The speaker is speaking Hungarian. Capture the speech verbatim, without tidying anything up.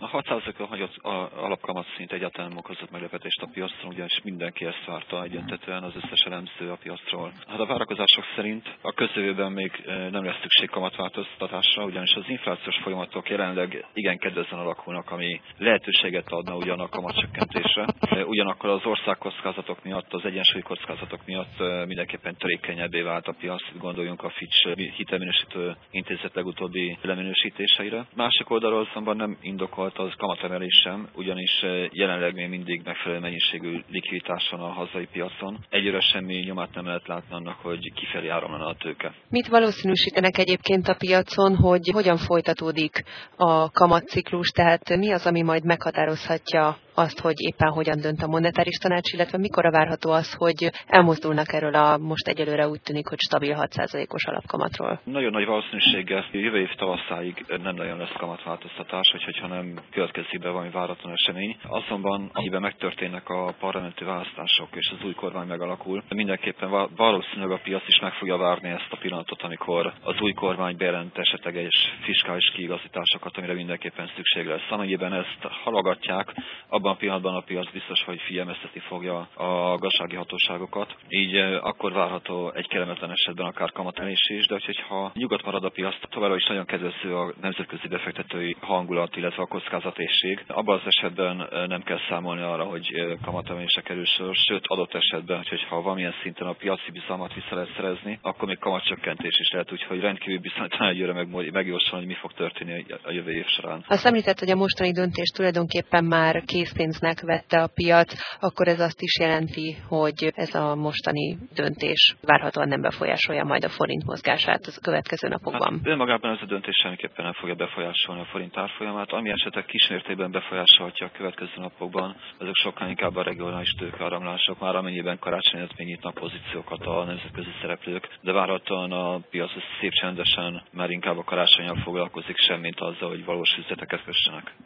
hat százalékon hagyott alapkamat szint egyáltalán nem okozott meglepetést a piacon, ugyanis mindenki ezt várta egyöntetően, az összes elemző a piacról. Hát a várakozások szerint a közeljövőben még nem lesz szükség kamatváltoztatásra, ugyanis az inflációs folyamatok jelenleg igen kedvezően alakulnak, ami lehetőséget adna ugyan a kamatcsökkentésre. Ugyanakkor az országkockázatok miatt, az egyensúlyi kockázatok miatt mindenképpen törékenyebbé vált a piac, gondoljunk a Fitch hitelminősítő intézet legutóbbi leminősítéseire. Másik oldalról azonban nem indokolt az kamatemelés sem, ugyanis jelenleg még mindig megfelelő mennyiségű likviditás van a hazai piacon. Egyre semmi nyomát nem lehet látni annak, hogy kifelé áramlana a tőke. Mit valószínűsítenek egyébként a piacon, hogy hogyan folytatódik a kamatciklus, tehát mi az, ami majd meghatározhatja azt, hogy éppen hogyan dönt a monetáris tanács, illetve mikorra várható az, hogy elmozdulnak erről a most egyelőre úgy tűnik, hogy stabil hat százalékos alapkamatról? Nagyon nagy valószínűséggel jövő év tavaszáig nem nagyon lesz kamatváltoztatás, hogyha nem következik be valami váratlan esemény. Azonban, amiben megtörténnek a parlamenti választások és az új kormány megalakul, mindenképpen valószínűleg a piac is meg fogja várni ezt a pillanatot, amikor az új kormány bejelent esetleges fiskális kiigazításokat, amire mindenképpen szükség lesz. Amennyiben ezt halogatják, abban a pillanatban a piac biztos, hogy figyelmeztetni fogja a gazdasági hatóságokat. Így akkor várható egy kellemetlen esetben akár kamatemelés is, de hogyha nyugodt marad a piac, továbbra is nagyon kedvező a nemzetközi befektetői hangulat, illetve a kockázatésség. Abban az esetben nem kell számolni arra, hogy kamatemelésre kerül sor, sőt adott esetben, hogyha valamilyen szinten a piaci bizalmat vissza lehet szerezni, akkor még kamatcsökkentés is lehet, úgyhogy rendkívül bizonytalan egyőre megjósolni, hogy mi fog történni a jövő év során. Azt említett, hogy a mostani döntés tulajdonképpen már készpénznek vette a piac, akkor ez azt is jelenti, hogy ez a mostani döntés várhatóan nem befolyásolja majd a forint mozgását a következő napokban. Hát, önmagában ez a döntés semmiképpen nem fogja befolyásolni a forint árfolyamát, ami esetleg kismértékben befolyásolhatja a következő napokban, azok sokkal inkább a regionális tőkeáramlások, már amennyiben karácsony előtt még nyitnak pozíciókat a nemzetközi szereplők, de várhatóan a piac szép csendesen már inkább a karácsonnyal foglalkozik, semmint azzal, hogy valós üzleteket kössenek.